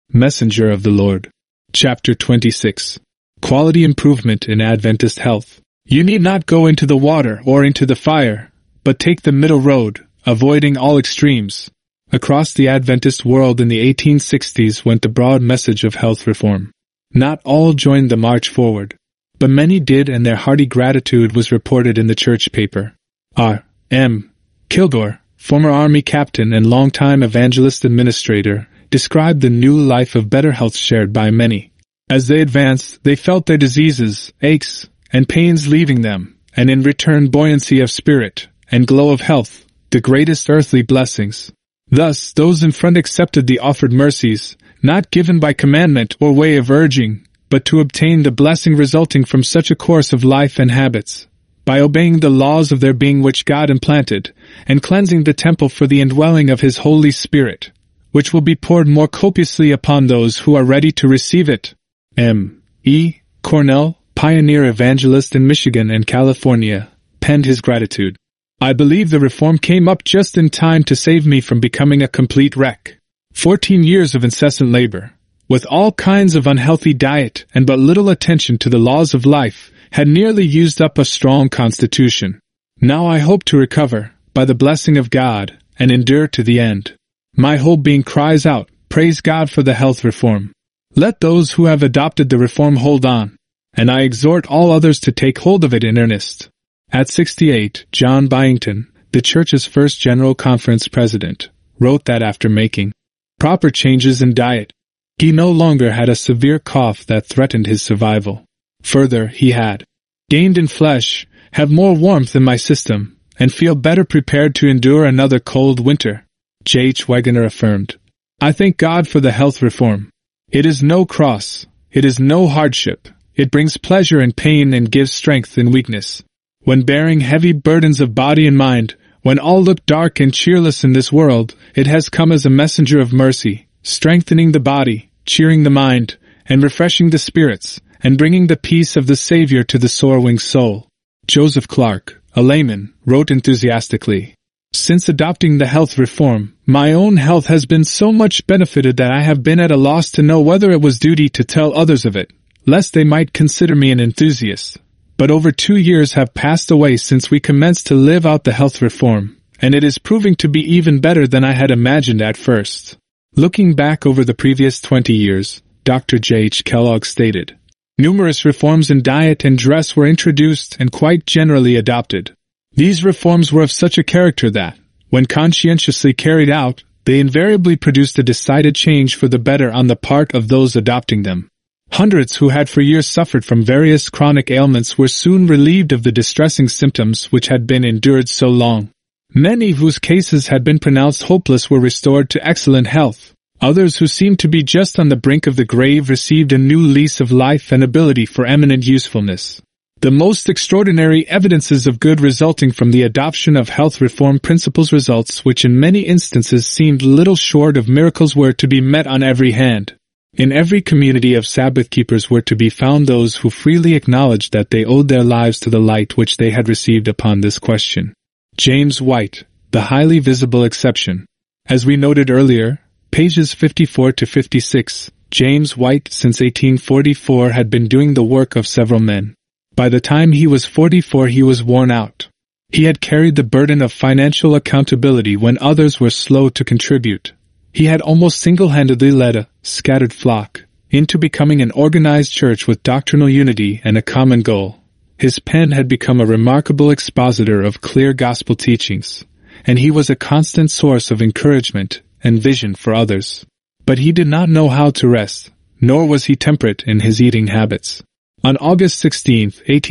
Messenger of the Lord. Chapter 26. Quality Improvement in Adventist Health. You need not go into the water or into the fire, but take the middle road, avoiding all extremes. Across the Adventist world in the 1860s went the broad message of health reform. Not all joined the march forward, but many did, and their hearty gratitude was reported in the church paper. R. M. Kilgore, former Army captain and longtime evangelist administrator, described the new life of better health shared by many. As they advanced, they felt their diseases, aches, and pains leaving them, and in return buoyancy of spirit and glow of health, the greatest earthly blessings. Thus, those in front accepted the offered mercies, not given by commandment or way of urging, but to obtain the blessing resulting from such a course of life and habits, by obeying the laws of their being which God implanted, and cleansing the temple for the indwelling of His Holy Spirit, which will be poured more copiously upon those who are ready to receive it. M. E. Cornell, pioneer evangelist in Michigan and California, penned his gratitude. I believe the reform came up just in time to save me from becoming a complete wreck. 14 years of incessant labor, with all kinds of unhealthy diet and but little attention to the laws of life, had nearly used up a strong constitution. Now I hope to recover, by the blessing of God, and endure to the end. My whole being cries out, praise God for the health reform. Let those who have adopted the reform hold on, and I exhort all others to take hold of it in earnest. At 68, John Byington, the church's first General Conference president, wrote that after making proper changes in diet, he no longer had a severe cough that threatened his survival. Further, he had gained in flesh, have more warmth in my system, and feel better prepared to endure another cold winter. J. H. Wegener affirmed, I thank God for the health reform. It is no cross, it is no hardship, it brings pleasure in pain and gives strength in weakness. When bearing heavy burdens of body and mind, when all look dark and cheerless in this world, it has come as a messenger of mercy, strengthening the body, cheering the mind, and refreshing the spirits, and bringing the peace of the Savior to the sore-winged soul. Joseph Clark, a layman, wrote enthusiastically, Since adopting the health reform, my own health has been so much benefited that I have been at a loss to know whether it was duty to tell others of it, lest they might consider me an enthusiast. But over 2 years have passed away since we commenced to live out the health reform, and it is proving to be even better than I had imagined at first. Looking back over the previous 20 years, Dr. J. H. Kellogg stated, numerous reforms in diet and dress were introduced and quite generally adopted. These reforms were of such a character that, when conscientiously carried out, they invariably produced a decided change for the better on the part of those adopting them. Hundreds who had for years suffered from various chronic ailments were soon relieved of the distressing symptoms which had been endured so long. Many whose cases had been pronounced hopeless were restored to excellent health. Others who seemed to be just on the brink of the grave received a new lease of life and ability for eminent usefulness. The most extraordinary evidences of good resulting from the adoption of health reform principles, results which in many instances seemed little short of miracles, were to be met on every hand. In every community of Sabbath keepers were to be found those who freely acknowledged that they owed their lives to the light which they had received upon this question. James White, the highly visible exception. As we noted earlier, pages 54 to 56, James White since 1844 had been doing the work of several men. By the time he was 44 he was worn out. He had carried the burden of financial accountability when others were slow to contribute. He had almost single-handedly led a scattered flock into becoming an organized church with doctrinal unity and a common goal. His pen had become a remarkable expositor of clear gospel teachings, and he was a constant source of encouragement and vision for others. But he did not know how to rest, nor was he temperate in his eating habits. On August 16,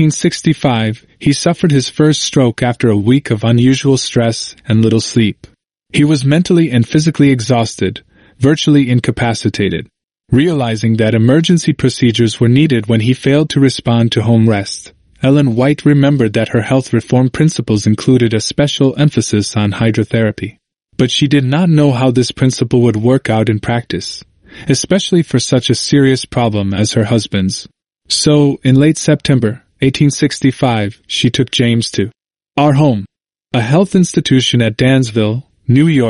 1865, he suffered his first stroke after a week of unusual stress and little sleep. He was mentally and physically exhausted, virtually incapacitated. Realizing that emergency procedures were needed when he failed to respond to home rest, Ellen White remembered that her health reform principles included a special emphasis on hydrotherapy. But she did not know how this principle would work out in practice, especially for such a serious problem as her husband's. So, in late September 1865, she took James to our home, a health institution at Dansville, New York,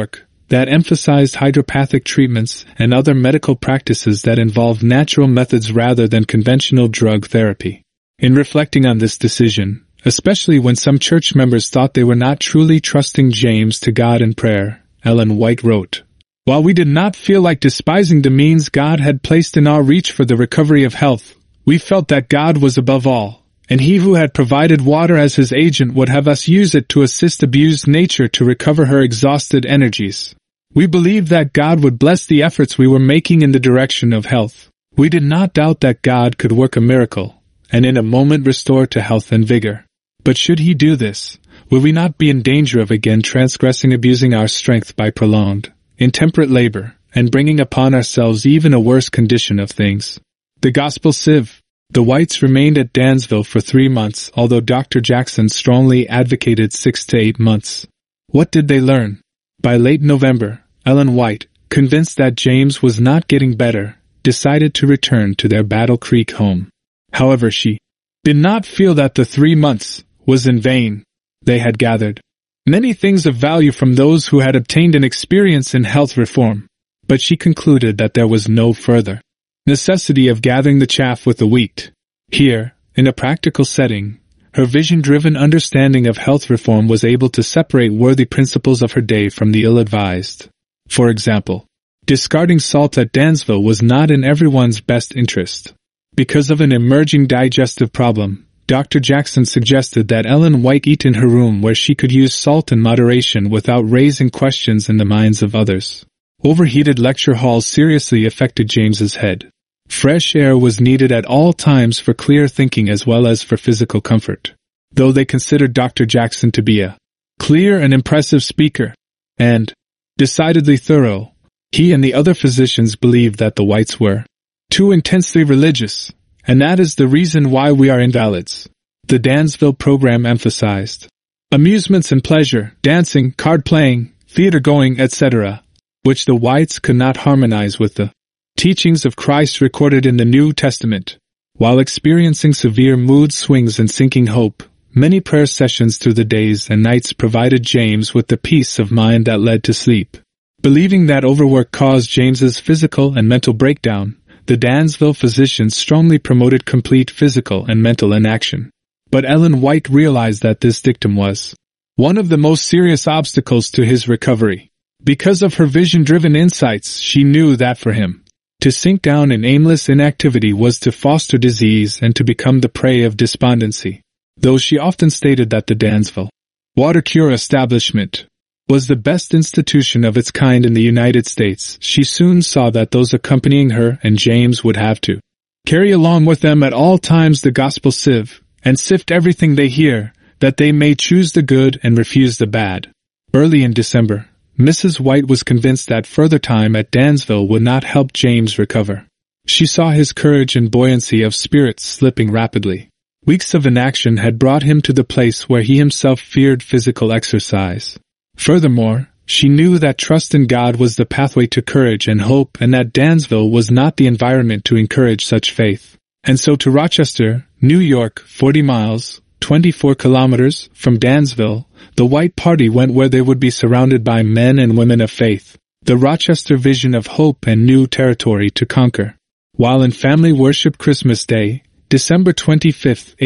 that emphasized hydropathic treatments and other medical practices that involved natural methods rather than conventional drug therapy. In reflecting on this decision, especially when some church members thought they were not truly trusting James to God in prayer, Ellen White wrote, "While we did not feel like despising the means God had placed in our reach for the recovery of health, we felt that God was above all, and He who had provided water as His agent would have us use it to assist abused nature to recover her exhausted energies. We believed that God would bless the efforts we were making in the direction of health. We did not doubt that God could work a miracle, and in a moment restore to health and vigor. But should He do this, will we not be in danger of again transgressing, abusing our strength by prolonged, intemperate labor, and bringing upon ourselves even a worse condition of things?" The Gospel Sieve. The Whites remained at Dansville for 3 months, although Dr. Jackson strongly advocated 6 to 8 months. What did they learn? By late November, Ellen White, convinced that James was not getting better, decided to return to their Battle Creek home. However, she did not feel that the 3 months was in vain. They had gathered many things of value from those who had obtained an experience in health reform, but she concluded that there was no further necessity of gathering the chaff with the wheat. Here, in a practical setting, her vision-driven understanding of health reform was able to separate worthy principles of her day from the ill-advised. For example, discarding salt at Dansville was not in everyone's best interest. Because of an emerging digestive problem, Dr. Jackson suggested that Ellen White eat in her room where she could use salt in moderation without raising questions in the minds of others. Overheated lecture halls seriously affected James's head. Fresh air was needed at all times for clear thinking as well as for physical comfort. Though they considered Dr. Jackson to be a clear and impressive speaker, and decidedly thorough, he and the other physicians believed that the Whites were too intensely religious, and that is the reason why we are invalids. The Dansville program emphasized amusements and pleasure, dancing, card-playing, theater-going, etc., which the Whites could not harmonize with the teachings of Christ recorded in the New Testament. While experiencing severe mood swings and sinking hope, many prayer sessions through the days and nights provided James with the peace of mind that led to sleep. Believing that overwork caused James's physical and mental breakdown, the Dansville physicians strongly promoted complete physical and mental inaction. But Ellen White realized that this dictum was one of the most serious obstacles to his recovery. Because of her vision-driven insights, she knew that for him, to sink down in aimless inactivity was to foster disease and to become the prey of despondency. Though she often stated that the Dansville Water Cure Establishment was the best institution of its kind in the United States, she soon saw that those accompanying her and James would have to carry along with them at all times the gospel sieve, and sift everything they hear, that they may choose the good and refuse the bad. Early in December, Mrs. White was convinced that further time at Dansville would not help James recover. She saw his courage and buoyancy of spirit slipping rapidly. Weeks of inaction had brought him to the place where he himself feared physical exercise. Furthermore, she knew that trust in God was the pathway to courage and hope, and that Dansville was not the environment to encourage such faith. And so to Rochester, New York, 40 miles, 24 kilometers, from Dansville, the White Party went where they would be surrounded by men and women of faith, the Rochester vision of hope and new territory to conquer. While in family worship Christmas Day, December 25,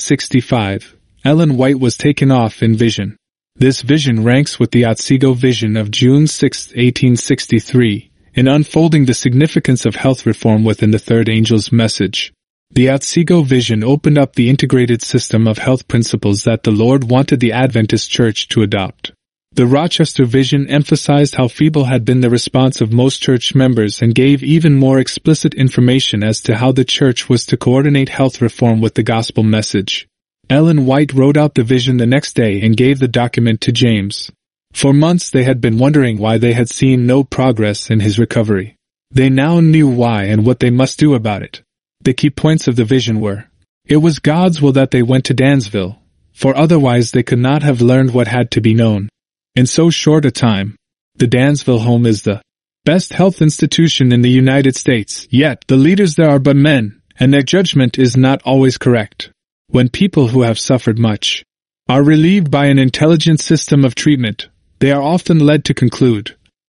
1865, Ellen White was taken off in vision. This vision ranks with the Otsego vision of June 6, 1863, in unfolding the significance of health reform within the third angel's message. The Otsego vision opened up the integrated system of health principles that the Lord wanted the Adventist Church to adopt. The Rochester vision emphasized how feeble had been the response of most church members and gave even more explicit information as to how the church was to coordinate health reform with the gospel message. Ellen White wrote out the vision the next day and gave the document to James. For months they had been wondering why they had seen no progress in his recovery. They now knew why and what they must do about it. The key points of the vision were: it was God's will that they went to Dansville, for otherwise they could not have learned what had to be known in so short a time. The Dansville home is the best health institution in the United States, yet the leaders there are but men, and their judgment is not always correct. When people who have suffered much are relieved by an intelligent system of treatment, they are often led to conclude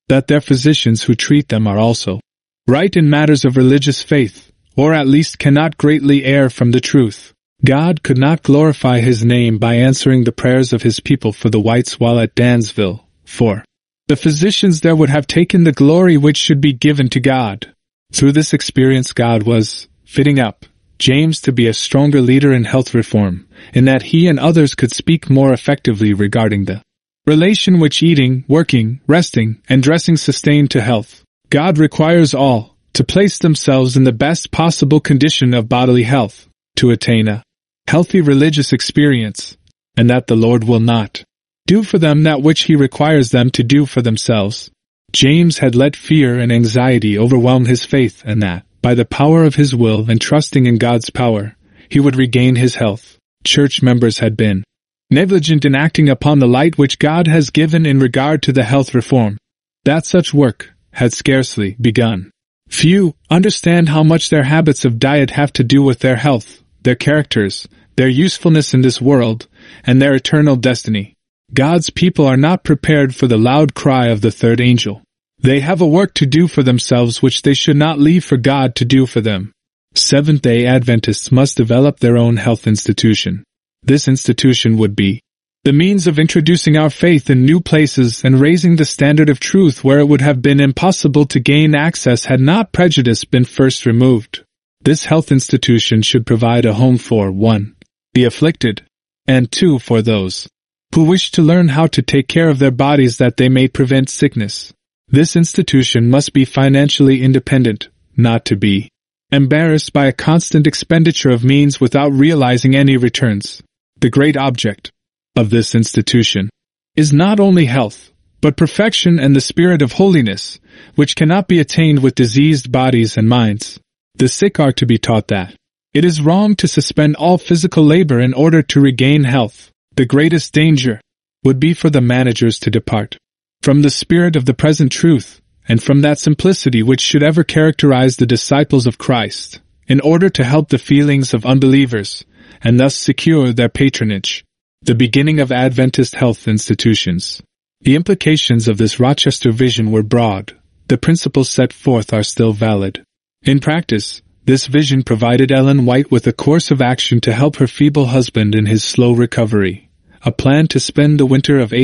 that their physicians who treat them are also right in matters of religious faith, or at least cannot greatly err from the truth. God could not glorify his name by answering the prayers of his people for the whites while at Dansville, for the physicians there would have taken the glory which should be given to God. Through this experience God was fitting up James to be a stronger leader in health reform, in that he and others could speak more effectively regarding the relation which eating, working, resting, and dressing sustain to health. God requires all to place themselves in the best possible condition of bodily health, to attain a healthy religious experience, and that the Lord will not do for them that which he requires them to do for themselves. James had let fear and anxiety overwhelm his faith, and that, by the power of his will and trusting in God's power, he would regain his health. Church members had been negligent in acting upon the light which God has given in regard to the health reform. That such work had scarcely begun. Few understand how much their habits of diet have to do with their health, their characters, their usefulness in this world, and their eternal destiny. God's people are not prepared for the loud cry of the third angel. They have a work to do for themselves which they should not leave for God to do for them. Seventh-day Adventists must develop their own health institution. This institution would be the means of introducing our faith in new places and raising the standard of truth where it would have been impossible to gain access had not prejudice been first removed. This health institution should provide a home for 1. the afflicted, and 2. for those who wish to learn how to take care of their bodies that they may prevent sickness. This institution must be financially independent, not to be embarrassed by a constant expenditure of means without realizing any returns. The great object of this institution is not only health, but perfection and the spirit of holiness, which cannot be attained with diseased bodies and minds. The sick are to be taught that it is wrong to suspend all physical labor in order to regain health. The greatest danger would be for the managers to depart from the spirit of the present truth, and from that simplicity which should ever characterize the disciples of Christ, in order to help the feelings of unbelievers, and thus secure their patronage. The beginning of Adventist health institutions. The implications of this Rochester vision were broad. The principles set forth are still valid. In practice, this vision provided Ellen White with a course of action to help her feeble husband in his slow recovery, a plan to spend the winter of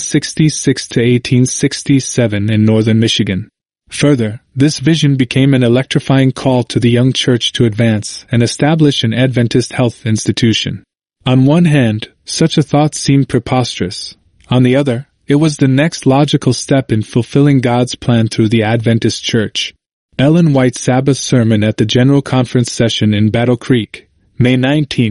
1866 to 1867 in northern Michigan. Further, this vision became an electrifying call to the young church to advance and establish an Adventist health institution. On one hand, such a thought seemed preposterous. On the other, it was the next logical step in fulfilling God's plan through the Adventist Church. Ellen White's Sabbath sermon at the General Conference session in Battle Creek, May 19,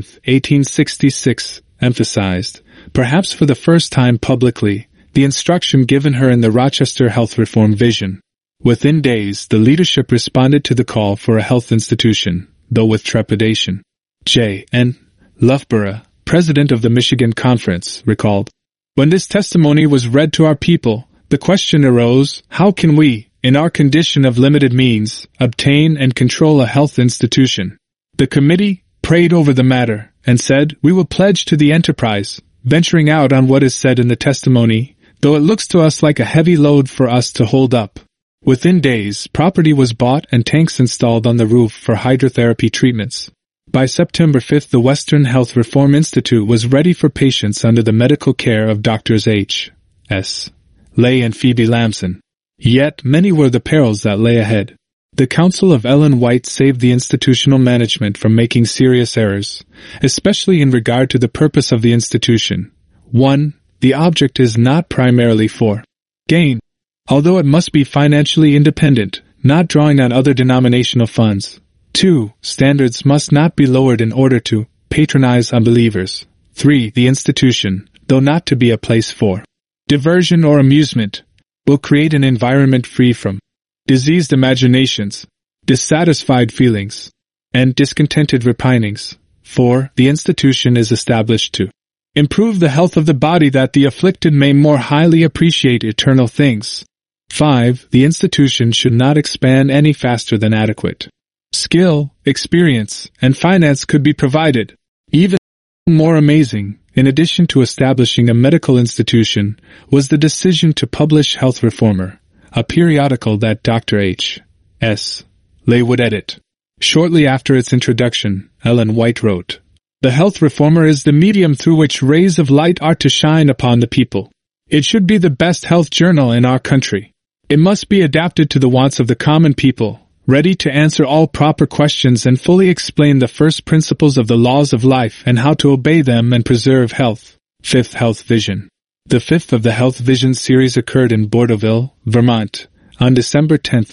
1866, emphasized, perhaps for the first time publicly, the instruction given her in the Rochester Health Reform Vision. Within days, the leadership responded to the call for a health institution, though with trepidation. J. N. Loughborough, president of the Michigan Conference, recalled, "When this testimony was read to our people, the question arose, how can we, in our condition of limited means, obtain and control a health institution? The committee prayed over the matter and said, we will pledge to the enterprise, venturing out on what is said in the testimony, though it looks to us like a heavy load for us to hold up." Within days, property was bought and tanks installed on the roof for hydrotherapy treatments. By September 5, the Western Health Reform Institute was ready for patients under the medical care of Drs. H. S. Lay and Phoebe Lamson. Yet many were the perils that lay ahead. The counsel of Ellen White saved the institutional management from making serious errors, especially in regard to the purpose of the institution. 1. The object is not primarily for gain, although it must be financially independent, not drawing on other denominational funds. 2. Standards must not be lowered in order to patronize unbelievers. 3. The institution, though not to be a place for diversion or amusement, will create an environment free from diseased imaginations, dissatisfied feelings, and discontented repinings. 4. The institution is established to improve the health of the body that the afflicted may more highly appreciate eternal things. 5. The institution should not expand any faster than adequate skill, experience, and finance could be provided. Even more amazing, in addition to establishing a medical institution, was the decision to publish Health Reformer, a periodical that Dr. H.S. Lay would edit. Shortly after its introduction, Ellen White wrote, "The Health Reformer is the medium through which rays of light are to shine upon the people. It should be the best health journal in our country. It must be adapted to the wants of the common people, ready to answer all proper questions and fully explain the first principles of the laws of life and how to obey them and preserve health." Fifth Health Vision. The fifth of the Health Vision series occurred in Bordeauxville, Vermont, on December 10,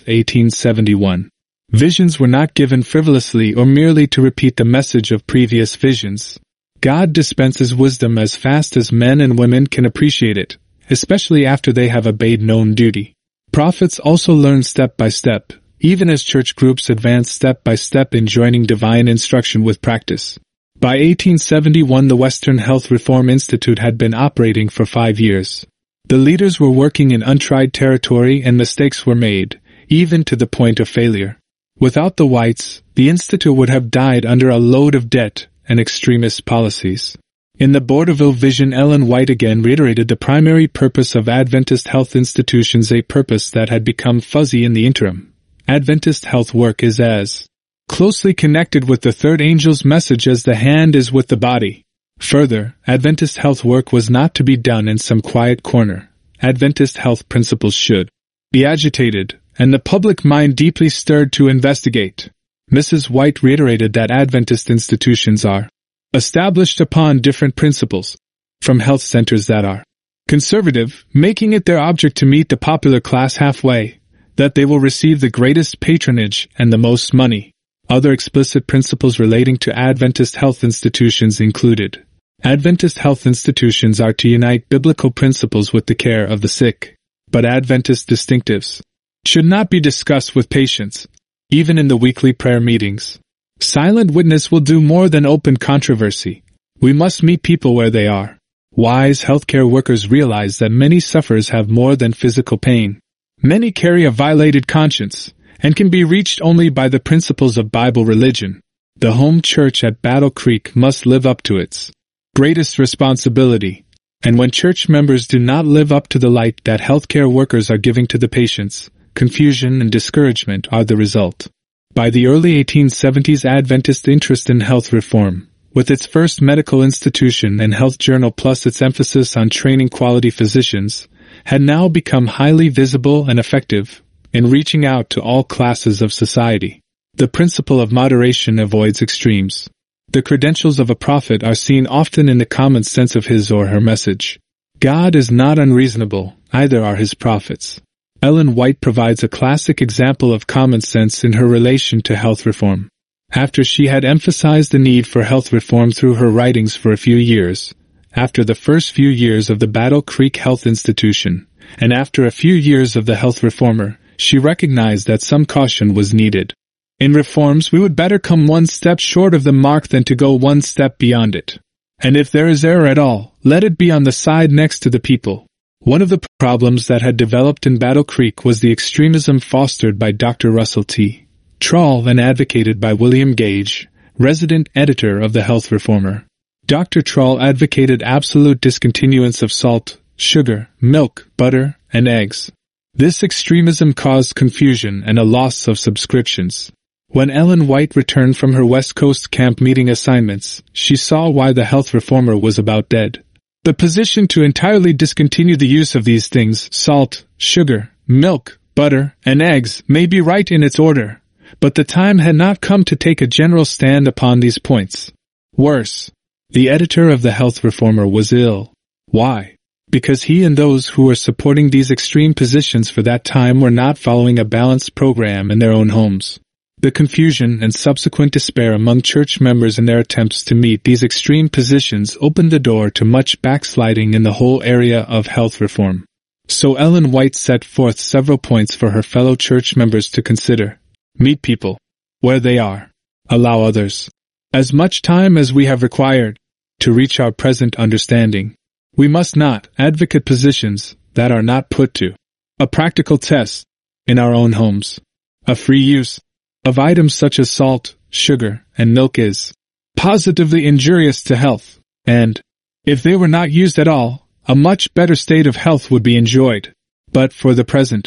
1871. Visions were not given frivolously or merely to repeat the message of previous visions. God dispenses wisdom as fast as men and women can appreciate it, especially after they have obeyed known duty. Prophets also learn step by step, even as church groups advance step by step in joining divine instruction with practice. By 1871, the Western Health Reform Institute had been operating for 5 years. The leaders were working in untried territory and mistakes were made, even to the point of failure. Without the Whites, the Institute would have died under a load of debt and extremist policies. In the Bordeauxville Vision, Ellen White again reiterated the primary purpose of Adventist health institutions, a purpose that had become fuzzy in the interim. Adventist health work is as closely connected with the third angel's message as the hand is with the body. Further, Adventist health work was not to be done in some quiet corner. Adventist health principles should be agitated, and the public mind deeply stirred to investigate. Mrs. White reiterated that Adventist institutions are established upon different principles, from health centers that are conservative, making it their object to meet the popular class halfway, that they will receive the greatest patronage and the most money. Other explicit principles relating to Adventist health institutions included: Adventist health institutions are to unite biblical principles with the care of the sick, but Adventist distinctives should not be discussed with patients, even in the weekly prayer meetings. Silent witness will do more than open controversy. We must meet people where they are. Wise healthcare workers realize that many sufferers have more than physical pain. Many carry a violated conscience, and can be reached only by the principles of Bible religion. The home church at Battle Creek must live up to its greatest responsibility. And when church members do not live up to the light that healthcare workers are giving to the patients, confusion and discouragement are the result. By the early 1870s, Adventist interest in health reform, with its first medical institution and health journal plus its emphasis on training quality physicians, had now become highly visible and effective in reaching out to all classes of society. The principle of moderation avoids extremes. The credentials of a prophet are seen often in the common sense of his or her message. God is not unreasonable, either are his prophets. Ellen White provides a classic example of common sense in her relation to health reform. After she had emphasized the need for health reform through her writings for a few years, after the first few years of the Battle Creek Health Institution, and after a few years of the Health Reformer, she recognized that some caution was needed. In reforms, we would better come one step short of the mark than to go one step beyond it. And if there is error at all, let it be on the side next to the people. One of the problems that had developed in Battle Creek was the extremism fostered by Dr. Russell T. Trawl and advocated by William Gage, resident editor of the Health Reformer. Dr. Trawl advocated absolute discontinuance of salt, sugar, milk, butter, and eggs. This extremism caused confusion and a loss of subscriptions. When Ellen White returned from her West Coast camp meeting assignments, she saw why the Health Reformer was about dead. The position to entirely discontinue the use of these things, salt, sugar, milk, butter, and eggs, may be right in its order, but the time had not come to take a general stand upon these points. Worse, the editor of the Health Reformer was ill. Why? Because he and those who were supporting these extreme positions for that time were not following a balanced program in their own homes. The confusion and subsequent despair among church members in their attempts to meet these extreme positions opened the door to much backsliding in the whole area of health reform. So Ellen White set forth several points for her fellow church members to consider. Meet people where they are. Allow others as much time as we have required to reach our present understanding. We must not advocate positions that are not put to a practical test in our own homes. A free use of items such as salt, sugar, and milk is positively injurious to health, and, if they were not used at all, a much better state of health would be enjoyed. But for the present,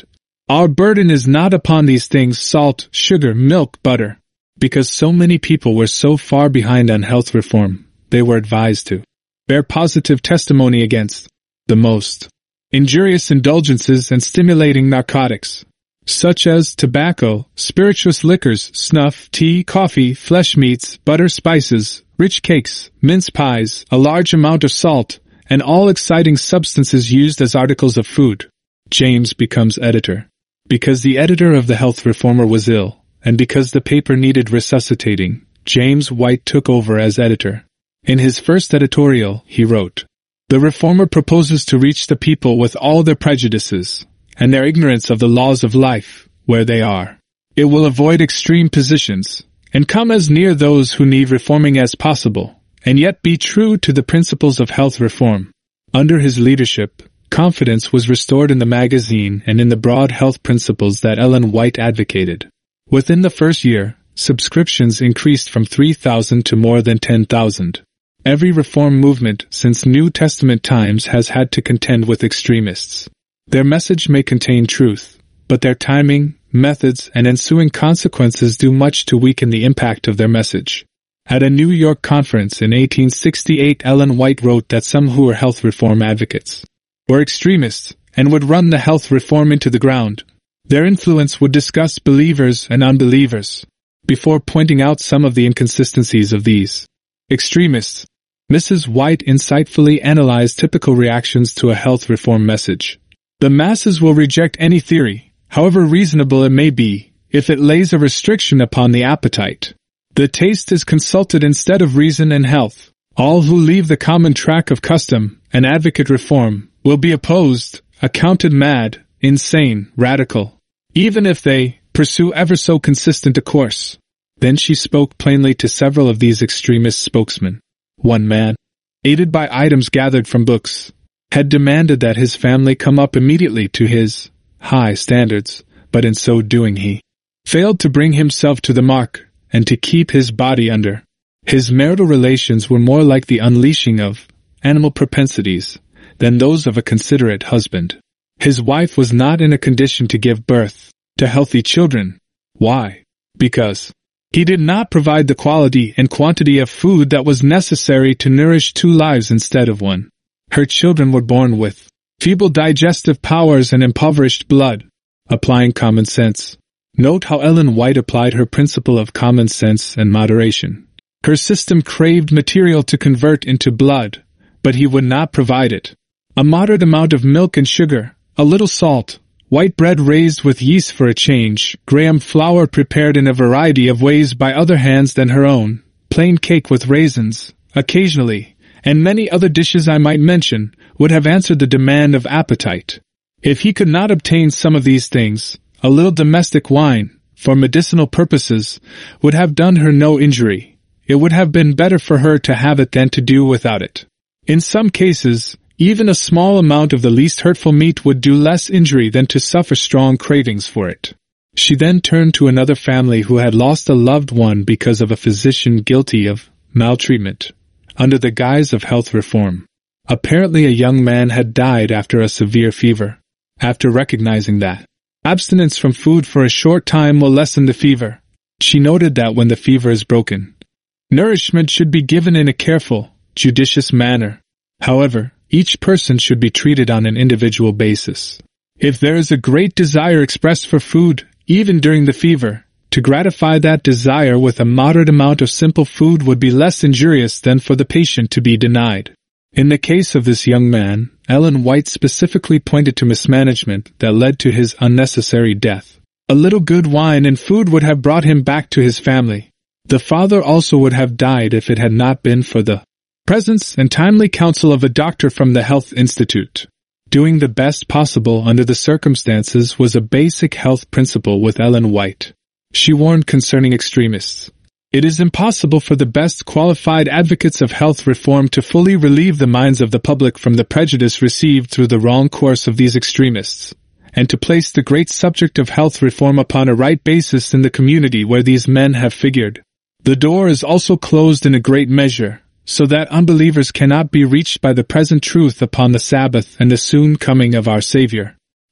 Our burden is not upon these things: salt, sugar, milk, butter. Because so many people were so far behind on health reform, they were advised to bear positive testimony against the most injurious indulgences and stimulating narcotics, such as tobacco, spirituous liquors, snuff, tea, coffee, flesh meats, butter, spices, rich cakes, mince pies, a large amount of salt, and all exciting substances used as articles of food. James becomes editor. Because the editor of the Health Reformer was ill, and because the paper needed resuscitating, James White took over as editor. In his first editorial, he wrote, "The Reformer proposes to reach the people with all their prejudices and their ignorance of the laws of life, where they are. It will avoid extreme positions, and come as near those who need reforming as possible, and yet be true to the principles of health reform." Under his leadership, confidence was restored in the magazine and in the broad health principles that Ellen White advocated. Within the first year, subscriptions increased from 3,000 to more than 10,000. Every reform movement since New Testament times has had to contend with extremists. Their message may contain truth, but their timing, methods, and ensuing consequences do much to weaken the impact of their message. At a New York conference in 1868, Ellen White wrote that some who were health reform advocates were extremists and would run the health reform into the ground. Their influence would disgust believers and unbelievers. Before pointing out some of the inconsistencies of these extremists, Mrs. White insightfully analyzed typical reactions to a health reform message. The masses will reject any theory, however reasonable it may be, if it lays a restriction upon the appetite. The taste is consulted instead of reason and health. All who leave the common track of custom and advocate reform will be opposed, accounted mad, insane, radical, even if they pursue ever so consistent a course. Then she spoke plainly to several of these extremist spokesmen. One man, aided by items gathered from books, had demanded that his family come up immediately to his high standards, but in so doing he failed to bring himself to the mark and to keep his body under. His marital relations were more like the unleashing of animal propensities than those of a considerate husband. His wife was not in a condition to give birth to healthy children. Why? Because he did not provide the quality and quantity of food that was necessary to nourish 2 lives instead of 1. Her children were born with feeble digestive powers and impoverished blood. Applying common sense. Note how Ellen White applied her principle of common sense and moderation. Her system craved material to convert into blood, but he would not provide it. A moderate amount of milk and sugar, a little salt, white bread raised with yeast for a change, graham flour prepared in a variety of ways by other hands than her own, plain cake with raisins, occasionally, and many other dishes I might mention, would have answered the demand of appetite. If he could not obtain some of these things, a little domestic wine, for medicinal purposes, would have done her no injury. It would have been better for her to have it than to do without it. In some cases, even a small amount of the least hurtful meat would do less injury than to suffer strong cravings for it. She then turned to another family who had lost a loved one because of a physician guilty of maltreatment, under the guise of health reform. Apparently a young man had died after a severe fever. After recognizing that abstinence from food for a short time will lessen the fever, she noted that when the fever is broken, nourishment should be given in a careful, judicious manner. However, each person should be treated on an individual basis. If there is a great desire expressed for food, even during the fever, to gratify that desire with a moderate amount of simple food would be less injurious than for the patient to be denied. In the case of this young man, Ellen White specifically pointed to mismanagement that led to his unnecessary death. A little good wine and food would have brought him back to his family. The father also would have died if it had not been for the presence and timely counsel of a doctor from the Health Institute. Doing the best possible under the circumstances was a basic health principle with Ellen White. She warned concerning extremists. It is impossible for the best qualified advocates of health reform to fully relieve the minds of the public from the prejudice received through the wrong course of these extremists, and to place the great subject of health reform upon a right basis in the community where these men have figured. The door is also closed in a great measure, so that unbelievers cannot be reached by the present truth upon the Sabbath and the soon coming of our Savior.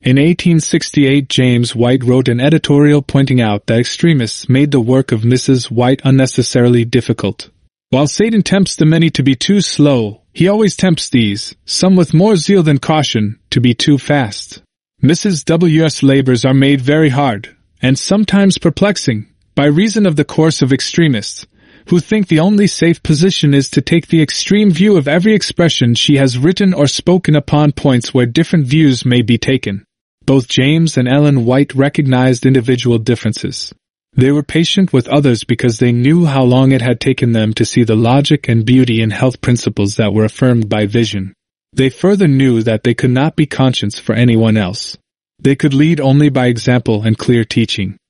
In 1868, James White wrote an editorial pointing out that extremists made the work of Mrs. White unnecessarily difficult. While Satan tempts the many to be too slow, he always tempts these, some with more zeal than caution, to be too fast. Mrs. W.'s labors are made very hard, and sometimes perplexing, by reason of the course of extremists, who think the only safe position is to take the extreme view of every expression she has written or spoken upon points where different views may be taken. Both James and Ellen White recognized individual differences. They were patient with others because they knew how long it had taken them to see the logic and beauty in health principles that were affirmed by vision. They further knew that they could not be conscience for anyone else. They could lead only by example and clear teaching.